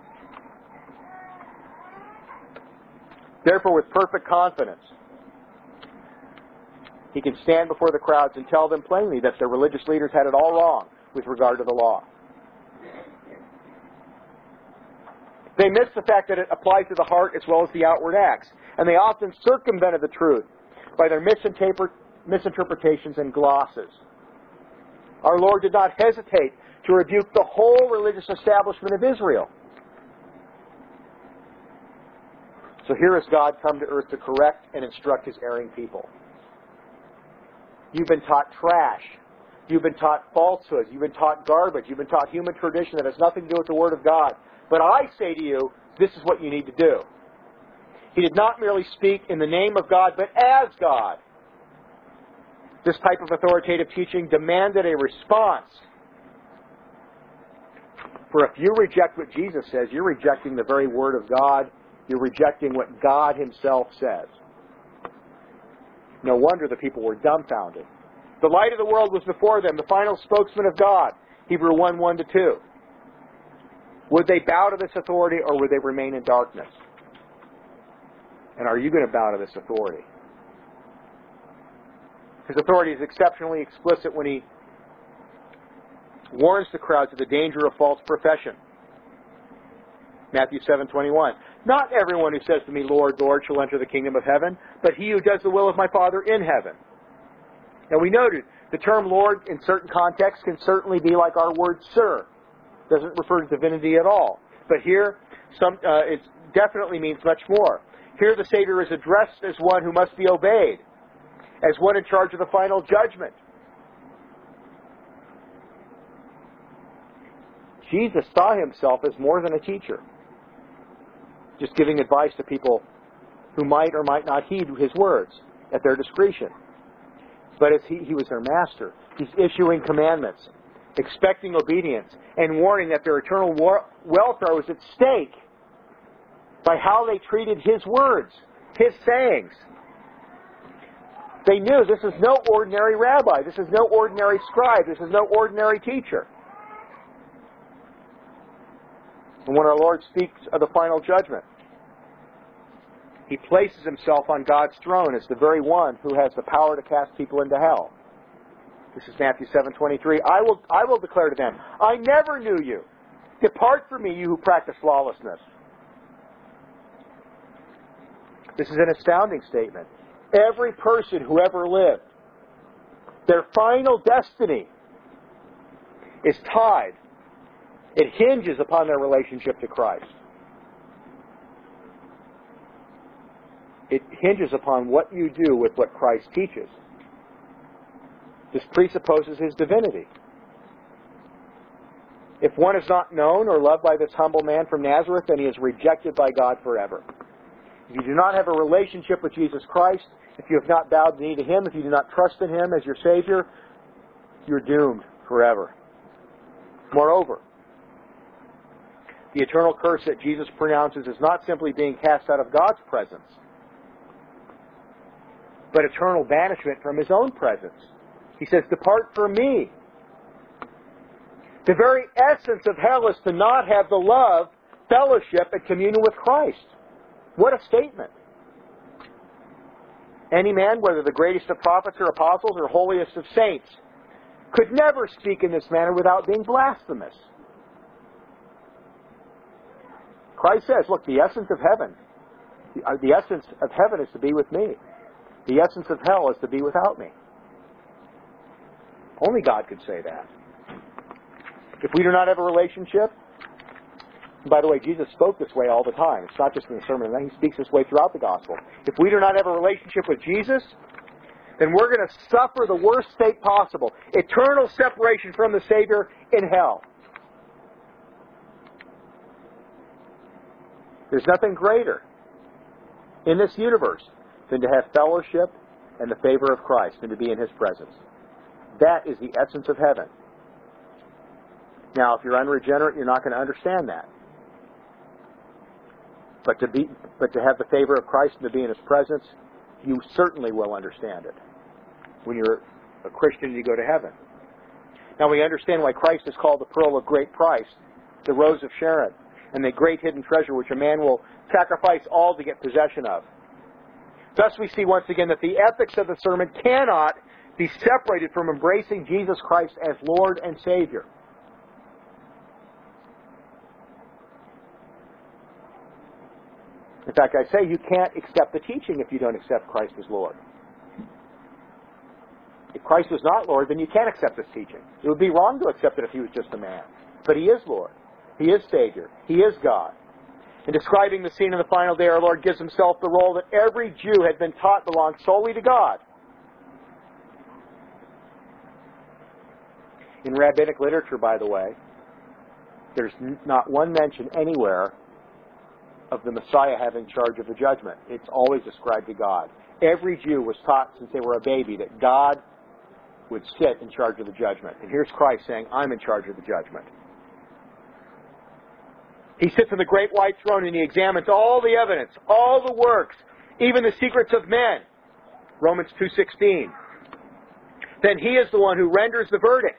Therefore, with perfect confidence, He can stand before the crowds and tell them plainly that the religious leaders had it all wrong with regard to the law. They miss the fact that it applies to the heart as well as the outward acts. And they often circumvented the truth by their misinterpret, misinterpretations and glosses. Our Lord did not hesitate to rebuke the whole religious establishment of Israel. So here is God come to earth to correct and instruct His erring people. You've been taught trash. You've been taught falsehoods. You've been taught garbage. You've been taught human tradition that has nothing to do with the Word of God. But I say to you, this is what you need to do. He did not merely speak in the name of God, but as God. This type of authoritative teaching demanded a response. For if you reject what Jesus says, you're rejecting the very Word of God. You're rejecting what God Himself says. No wonder the people were dumbfounded. The light of the world was before them, the final spokesman of God. Hebrews one, one to two. Would they bow to this authority or would they remain in darkness? And are you going to bow to this authority? His authority is exceptionally explicit when He warns the crowds of the danger of false profession. Matthew seven, twenty-one. Not everyone who says to me, Lord, Lord, shall enter the kingdom of heaven, but he who does the will of my Father in heaven. Now we noted, the term Lord in certain contexts can certainly be like our word sir. Doesn't refer to divinity at all. But here, some, uh, it definitely means much more. Here the Savior is addressed as one who must be obeyed, as one in charge of the final judgment. Jesus saw Himself as more than a teacher, just giving advice to people who might or might not heed His words at their discretion. But as he, he was their master, He's issuing commandments, expecting obedience, and warning that their eternal war- welfare was at stake by how they treated His words, His sayings. They knew this is no ordinary rabbi, this is no ordinary scribe, this is no ordinary teacher. And when our Lord speaks of the final judgment, He places Himself on God's throne as the very one who has the power to cast people into hell. This is Matthew seven, twenty-three. I will, I will declare to them, I never knew you. Depart from me, you who practice lawlessness. This is an astounding statement. Every person who ever lived, their final destiny is tied. It hinges upon their relationship to Christ. It hinges upon what you do with what Christ teaches. This presupposes His divinity. If one is not known or loved by this humble man from Nazareth, then he is rejected by God forever. If you do not have a relationship with Jesus Christ, if you have not bowed the knee to Him, if you do not trust in Him as your Savior, you're doomed forever. Moreover, the eternal curse that Jesus pronounces is not simply being cast out of God's presence, but eternal banishment from His own presence. He says, depart from me. The very essence of hell is to not have the love, fellowship, and communion with Christ. What a statement. Any man, whether the greatest of prophets or apostles or holiest of saints, could never speak in this manner without being blasphemous. Christ says, look, the essence of heaven, the, uh, the essence of heaven is to be with me. The essence of hell is to be without me. Only God could say that. If we do not have a relationship, and by the way, Jesus spoke this way all the time. It's not just in the Sermon on the Mount. He speaks this way throughout the Gospel. If we do not have a relationship with Jesus, then we're going to suffer the worst fate possible. Eternal separation from the Savior in hell. There's nothing greater in this universe than to have fellowship and the favor of Christ and to be in His presence. That is the essence of heaven. Now, if you're unregenerate, you're not going to understand that. But to be, but to have the favor of Christ and to be in His presence, you certainly will understand it. When you're a Christian, you go to heaven. Now we understand why Christ is called the pearl of great price, the rose of Sharon, and the great hidden treasure which a man will sacrifice all to get possession of. Thus we see once again that the ethics of the sermon cannot be separated from embracing Jesus Christ as Lord and Savior. In fact, I say you can't accept the teaching if you don't accept Christ as Lord. If Christ was not Lord, then you can't accept this teaching. It would be wrong to accept it if he was just a man. But he is Lord. He is Savior. He is God. In describing the scene in the final day, our Lord gives himself the role that every Jew had been taught belonged solely to God. In rabbinic literature, by the way, there's not one mention anywhere of the Messiah having charge of the judgment. It's always ascribed to God. Every Jew was taught since they were a baby that God would sit in charge of the judgment. And here's Christ saying, I'm in charge of the judgment. He sits on the great white throne and he examines all the evidence, all the works, even the secrets of men. Romans two sixteen. Then he is the one who renders the verdict.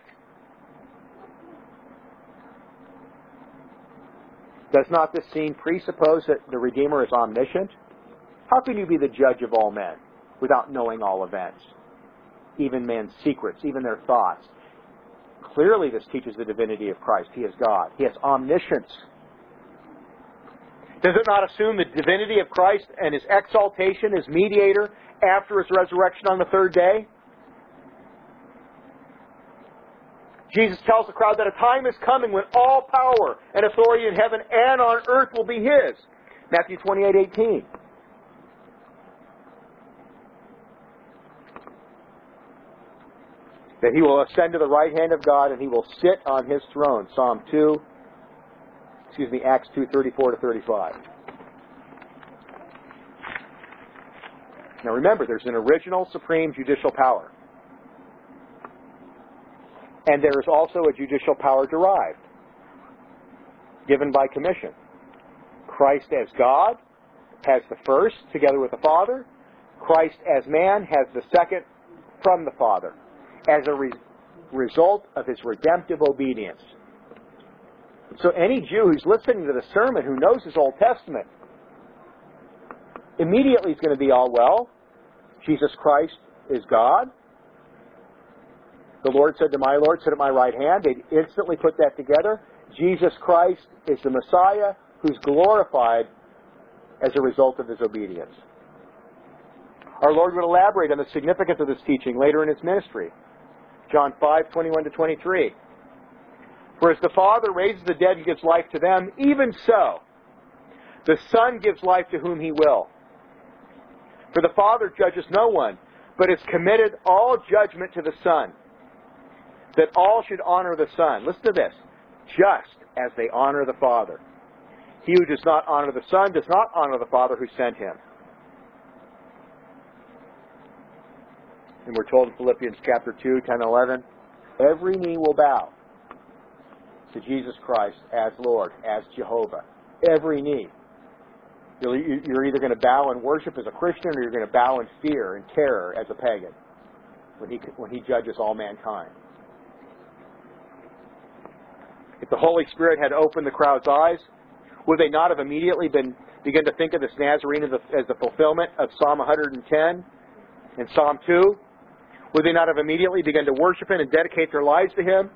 Does not this scene presuppose that the Redeemer is omniscient? How can you be the judge of all men without knowing all events, even man's secrets, even their thoughts? Clearly this teaches the divinity of Christ. He is God. He has omniscience. Does it not assume the divinity of Christ and his exaltation as mediator after his resurrection on the third day? Jesus tells the crowd that a time is coming when all power and authority in heaven and on earth will be his. Matthew twenty-eight eighteen. That he will ascend to the right hand of God and he will sit on his throne. Psalm two, excuse me, Acts two thirty-four to thirty-five. Now remember, there's an original supreme judicial power. And there is also a judicial power derived, given by commission. Christ as God has the first together with the Father. Christ as man has the second from the Father as a re- result of his redemptive obedience. So any Jew who's listening to the sermon, who knows his Old Testament, immediately is going to be all well. Jesus Christ is God. The Lord said to my Lord, sit at my right hand. They'd instantly put that together. Jesus Christ is the Messiah who's glorified as a result of his obedience. Our Lord would elaborate on the significance of this teaching later in his ministry. John five, twenty-one to twenty-three. For as the Father raises the dead and gives life to them, even so the Son gives life to whom he will. For the Father judges no one, but has committed all judgment to the Son, that all should honor the Son. Listen to this. Just as they honor the Father. He who does not honor the Son does not honor the Father who sent him. And we're told in Philippians chapter two, ten, eleven, every knee will bow to Jesus Christ as Lord, as Jehovah. Every knee. You're either going to bow and worship as a Christian, or you're going to bow in fear and terror as a pagan when he, when he judges all mankind. If the Holy Spirit had opened the crowd's eyes, would they not have immediately been begin to think of this Nazarene as the, as the fulfillment of Psalm one hundred ten and Psalm two? Would they not have immediately begun to worship him and dedicate their lives to him?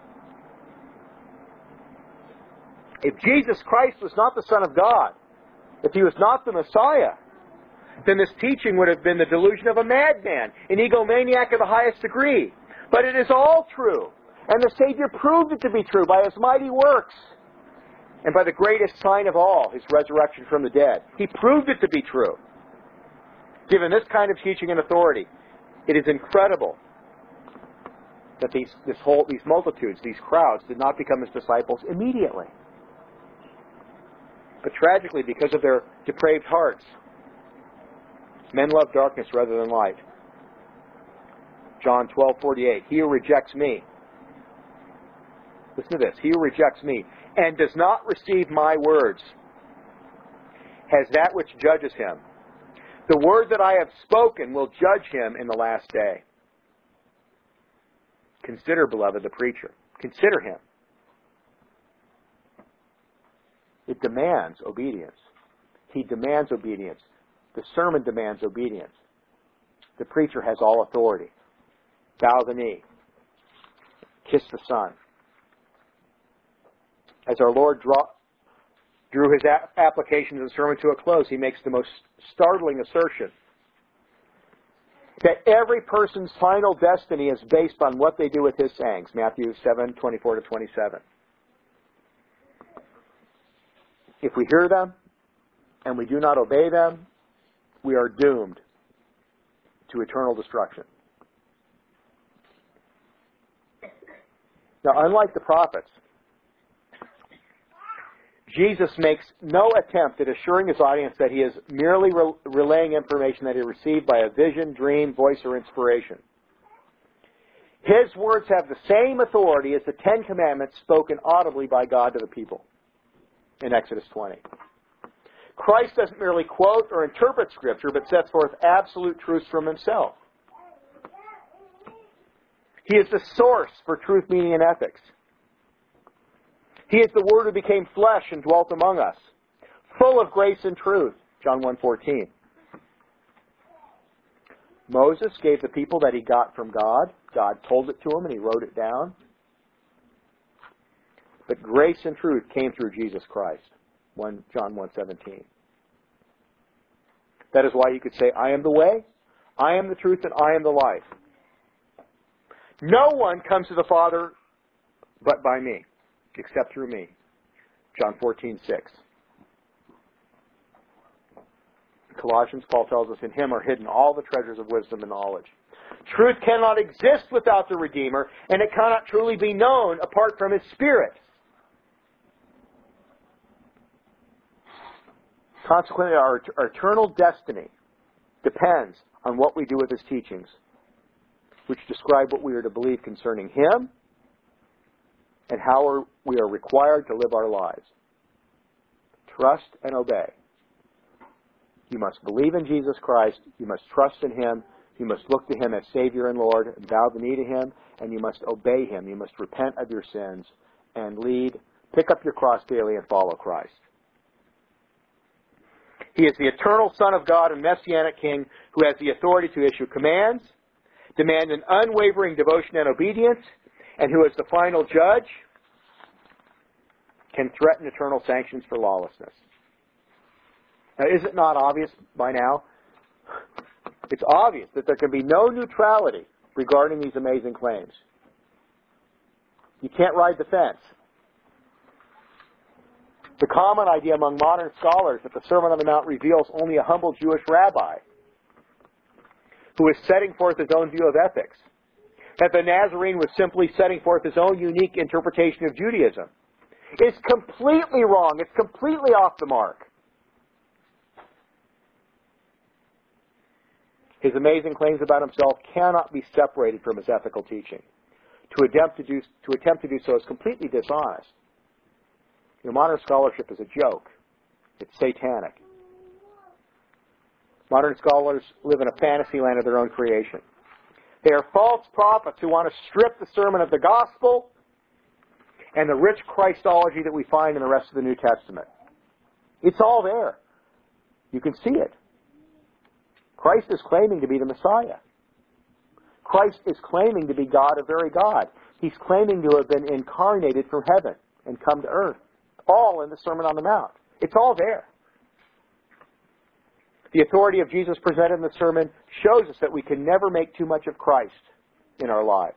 If Jesus Christ was not the Son of God, if he was not the Messiah, then this teaching would have been the delusion of a madman, an egomaniac of the highest degree. But it is all true. And the Savior proved it to be true by his mighty works and by the greatest sign of all, his resurrection from the dead. He proved it to be true. Given this kind of teaching and authority, it is incredible that these, this whole, these multitudes, these crowds, did not become his disciples immediately. But tragically, because of their depraved hearts, men love darkness rather than light. John twelve forty-eight. He who rejects me, listen to this, he who rejects me and does not receive my words has that which judges him. The word that I have spoken will judge him in the last day. Consider, beloved, the preacher. Consider him. It demands obedience. He demands obedience. The sermon demands obedience. The preacher has all authority. Bow the knee. Kiss the Son. As our Lord draw, drew his a- application of the sermon to a close, he makes the most startling assertion. That every person's final destiny is based on what they do with His sayings. Matthew seven, twenty-four to twenty-seven. If we hear them and we do not obey them, we are doomed to eternal destruction. Now, unlike the prophets, Jesus makes no attempt at assuring His audience that He is merely re- relaying information that He received by a vision, dream, voice, or inspiration. His words have the same authority as the Ten Commandments spoken audibly by God to the people in Exodus twenty. Christ doesn't merely quote or interpret Scripture, but sets forth absolute truths from Himself. He is the source for truth, meaning, and ethics. He is the Word who became flesh and dwelt among us, full of grace and truth, John one fourteen. Moses gave the people that he got from God. God told it to him and he wrote it down. But grace and truth came through Jesus Christ, John one seventeen. That is why you could say, I am the way, I am the truth, and I am the life. No one comes to the Father but by me, except through me. John fourteen six. Colossians, Paul tells us, in Him are hidden all the treasures of wisdom and knowledge. Truth cannot exist without the Redeemer, and it cannot truly be known apart from His Spirit. Consequently, our, our eternal destiny depends on what we do with His teachings, which describe what we are to believe concerning Him and how we are required to live our lives. Trust and obey. You must believe in Jesus Christ. You must trust in Him. You must look to Him as Savior and Lord and bow the knee to Him. And you must obey Him. You must repent of your sins and lead, pick up your cross daily and follow Christ. He is the eternal Son of God and Messianic King who has the authority to issue commands, demand an unwavering devotion and obedience, and who is the final judge, can threaten eternal sanctions for lawlessness. Now, is it not obvious by now? It's obvious that there can be no neutrality regarding these amazing claims. You can't ride the fence. The common idea among modern scholars that the Sermon on the Mount reveals only a humble Jewish rabbi who is setting forth his own view of ethics, that the Nazarene was simply setting forth his own unique interpretation of Judaism, is completely wrong. It's completely off the mark. His amazing claims about himself cannot be separated from his ethical teaching. To attempt to do, to attempt to do so is completely dishonest. You know, modern scholarship is a joke. It's satanic. Modern scholars live in a fantasy land of their own creation. They are false prophets who want to strip the sermon of the gospel and the rich Christology that we find in the rest of the New Testament. It's all there. You can see it. Christ is claiming to be the Messiah. Christ is claiming to be God, a very God. He's claiming to have been incarnated from heaven and come to earth. All in the Sermon on the Mount. It's all there. The authority of Jesus presented in the sermon shows us that we can never make too much of Christ in our lives.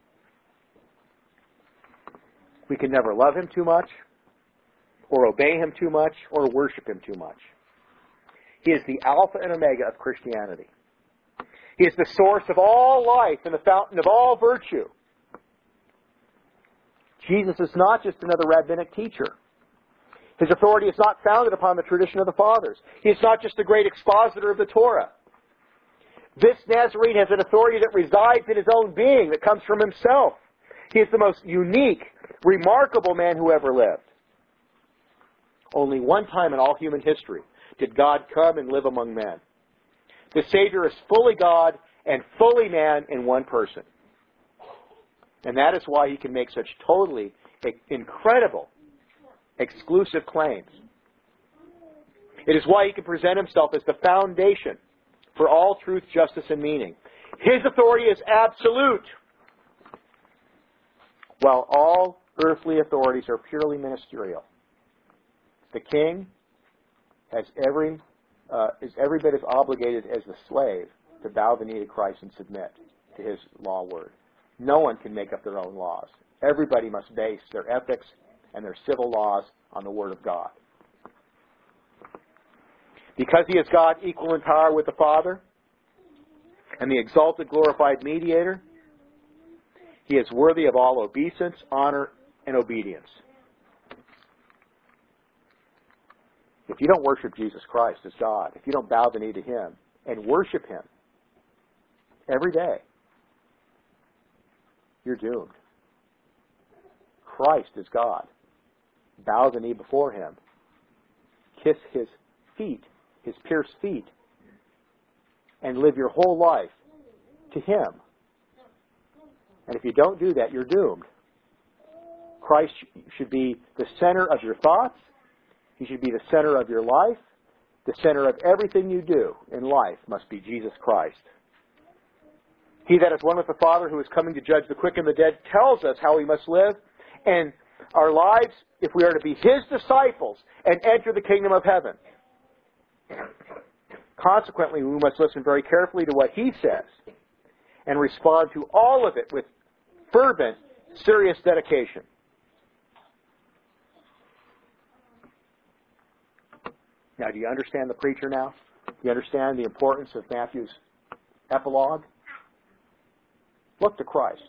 We can never love Him too much, or obey Him too much, or worship Him too much. He is the Alpha and Omega of Christianity. He is the source of all life and the fountain of all virtue. Jesus is not just another rabbinic teacher. His authority is not founded upon the tradition of the fathers. He is not just a great expositor of the Torah. This Nazarene has an authority that resides in his own being, that comes from himself. He is the most unique, remarkable man who ever lived. Only one time in all human history did God come and live among men. The Savior is fully God and fully man in one person. And that is why he can make such totally incredible, exclusive claims. It is why he can present himself as the foundation for all truth, justice, and meaning. His authority is absolute, while all earthly authorities are purely ministerial. The king has every uh, is every bit as obligated as the slave to bow the knee to Christ and submit to His law word. No one can make up their own laws. Everybody must base their ethics and their civil laws on the Word of God. Because He is God, equal in power with the Father, and the exalted, glorified mediator, He is worthy of all obeisance, honor, and obedience. If you don't worship Jesus Christ as God, if you don't bow the knee to Him and worship Him every day, you're doomed. Christ is God. Bow the knee before Him. Kiss His feet, His pierced feet, and live your whole life to Him. And if you don't do that, you're doomed. Christ should be the center of your thoughts. He should be the center of your life. The center of everything you do in life must be Jesus Christ. He that is one with the Father, who is coming to judge the quick and the dead, tells us how we must live. And our lives, if we are to be His disciples and enter the kingdom of heaven. Consequently, we must listen very carefully to what He says and respond to all of it with fervent, serious dedication. Now, do you understand the preacher now? Do you understand the importance of Matthew's epilogue? Look to Christ.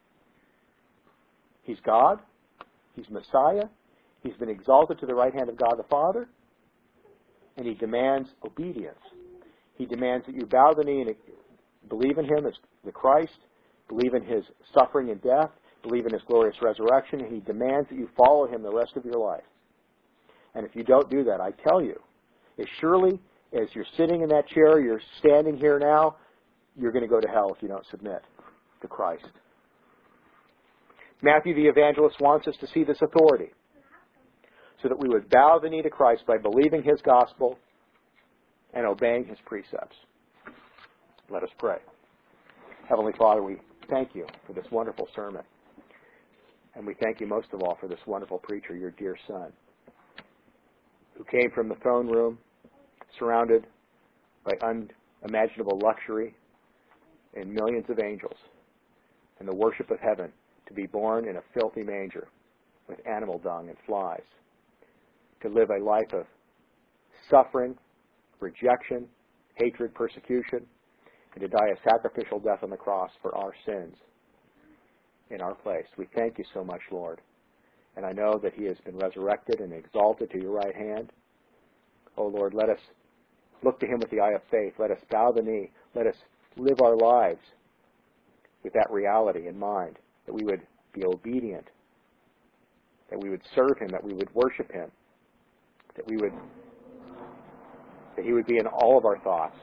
He's God. He's Messiah. He's been exalted to the right hand of God the Father. And He demands obedience. He demands that you bow the knee and believe in Him as the Christ, believe in His suffering and death, believe in His glorious resurrection, and He demands that you follow Him the rest of your life. And if you don't do that, I tell you, as surely as you're sitting in that chair, you're standing here now, you're going to go to hell if you don't submit to Christ. Matthew the evangelist wants us to see this authority so that we would bow the knee to Christ by believing His gospel and obeying His precepts. Let us pray. Heavenly Father, we thank You for this wonderful sermon. And we thank You most of all for this wonderful preacher, Your dear Son, who came from the throne room surrounded by unimaginable luxury and millions of angels and the worship of heaven, to be born in a filthy manger with animal dung and flies, to live a life of suffering, rejection, hatred, persecution, and to die a sacrificial death on the cross for our sins in our place. We thank You so much, Lord. And I know that He has been resurrected and exalted to Your right hand. Oh, Lord, let us look to Him with the eye of faith. Let us bow the knee. Let us live our lives with that reality in mind, that we would be obedient, that we would serve Him, that we would worship Him, that we would, that He would be in all of our thoughts,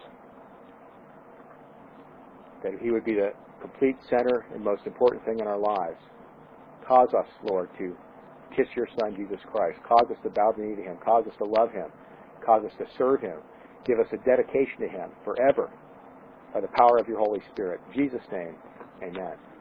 that He would be the complete center and most important thing in our lives. Cause us, Lord, to kiss Your Son, Jesus Christ. Cause us to bow the knee to Him. Cause us to love Him. Cause us to serve Him. Give us a dedication to Him forever by the power of Your Holy Spirit. In Jesus' name, amen.